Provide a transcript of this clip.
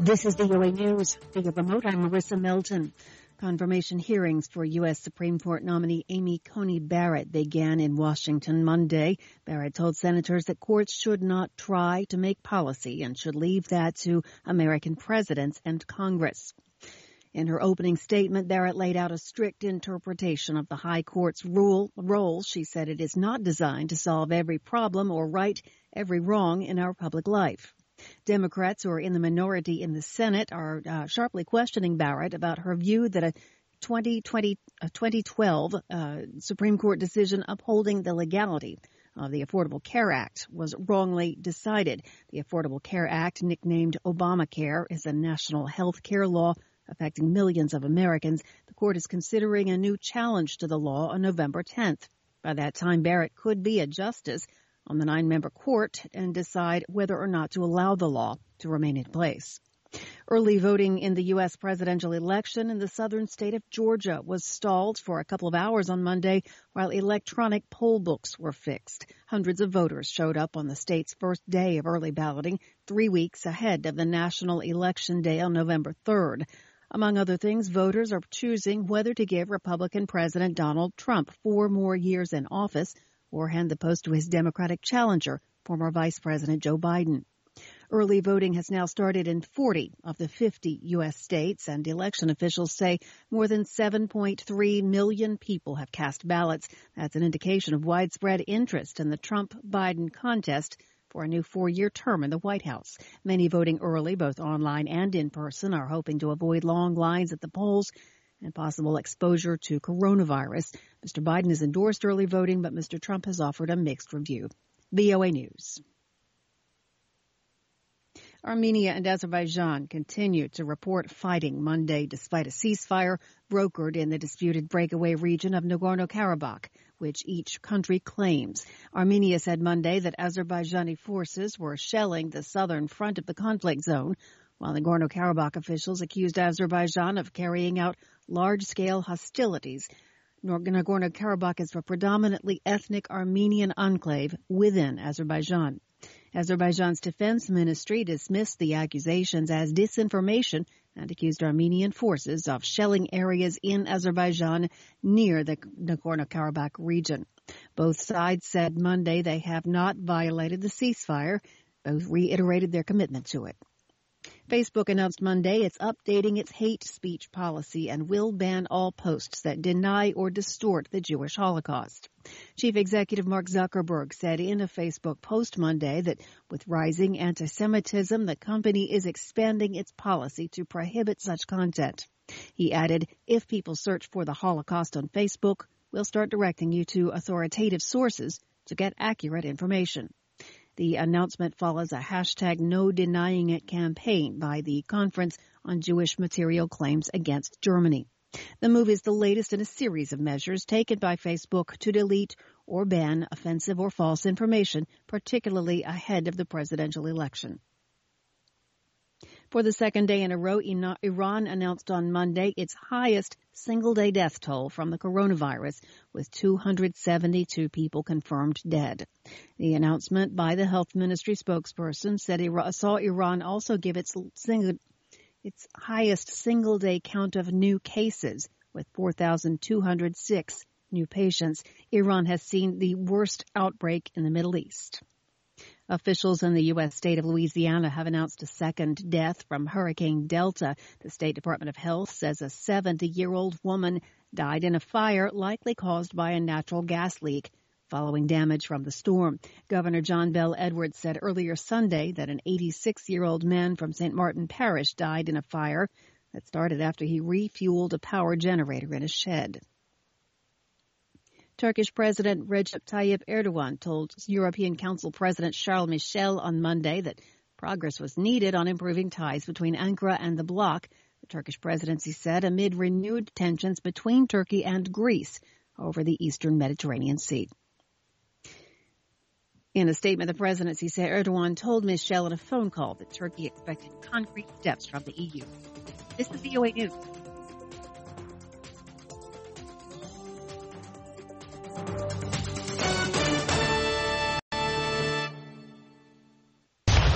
This is VOA News. Via remote, I'm Marissa Melton. Confirmation hearings for U.S. Supreme Court nominee Amy Coney Barrett began in Washington Monday. Barrett told senators that courts should not try to make policy and should leave that to American presidents and Congress. In her opening statement, Barrett laid out a strict interpretation of the High Court's role. She said it is not designed to solve every problem or right every wrong in our public life. Democrats who are in the minority in the Senate are sharply questioning Barrett about her view that a 2012 Supreme Court decision upholding the legality of the Affordable Care Act was wrongly decided. The Affordable Care Act, nicknamed Obamacare, is a national health care law affecting millions of Americans. The court is considering a new challenge to the law on November 10th. By that time, Barrett could be a justice on the 9-member court and decide whether or not to allow the law to remain in place. Early voting in the U.S. presidential election in the southern state of Georgia was stalled for a couple of hours on Monday while electronic poll books were fixed. Hundreds of voters showed up on the state's first day of early balloting, 3 weeks ahead of the national election day on November 3rd. Among other things, voters are choosing whether to give Republican President Donald Trump 4 more years in office or hand the post to his Democratic challenger, former Vice President Joe Biden. Early voting has now started in 40 of the 50 U.S. states, and election officials say more than 7.3 million people have cast ballots. That's an indication of widespread interest in the Trump-Biden contest for a new 4-year term in the White House. Many voting early, both online and in person, are hoping to avoid long lines at the polls and possible exposure to coronavirus. Mr. Biden has endorsed early voting, but Mr. Trump has offered a mixed review. VOA News. Armenia and Azerbaijan continue to report fighting Monday despite a ceasefire brokered in the disputed breakaway region of Nagorno-Karabakh, which each country claims. Armenia said Monday that Azerbaijani forces were shelling the southern front of the conflict zone, while Nagorno-Karabakh officials accused Azerbaijan of carrying out large-scale hostilities. Nagorno-Karabakh is a predominantly ethnic Armenian enclave within Azerbaijan. Azerbaijan's defense ministry dismissed the accusations as disinformation and accused Armenian forces of shelling areas in Azerbaijan near the Nagorno-Karabakh region. Both sides said Monday they have not violated the ceasefire. Both reiterated their commitment to it. Facebook announced Monday it's updating its hate speech policy and will ban all posts that deny or distort the Jewish Holocaust. Chief Executive Mark Zuckerberg said in a Facebook post Monday that with rising anti-Semitism, the company is expanding its policy to prohibit such content. He added, if people search for the Holocaust on Facebook, we'll start directing you to authoritative sources to get accurate information. The announcement follows a #NoDenyingIt campaign by the Conference on Jewish Material Claims Against Germany. The move is the latest in a series of measures taken by Facebook to delete or ban offensive or false information, particularly ahead of the presidential election. For the second day in a row, Iran announced on Monday its highest single-day death toll from the coronavirus, with 272 people confirmed dead. The announcement by the health ministry spokesperson said saw Iran also give its highest single-day count of new cases, with 4,206 new patients. Iran has seen the worst outbreak in the Middle East. Officials in the U.S. state of Louisiana have announced a second death from Hurricane Delta. The State Department of Health says a 70-year-old woman died in a fire likely caused by a natural gas leak following damage from the storm. Governor John Bel Edwards said earlier Sunday that an 86-year-old man from St. Martin Parish died in a fire that started after he refueled a power generator in a shed. Turkish President Recep Tayyip Erdogan told European Council President Charles Michel on Monday that progress was needed on improving ties between Ankara and the bloc, the Turkish presidency said, amid renewed tensions between Turkey and Greece over the eastern Mediterranean Sea. In a statement, the presidency said Erdogan told Michel in a phone call that Turkey expected concrete steps from the EU. This is VOA News.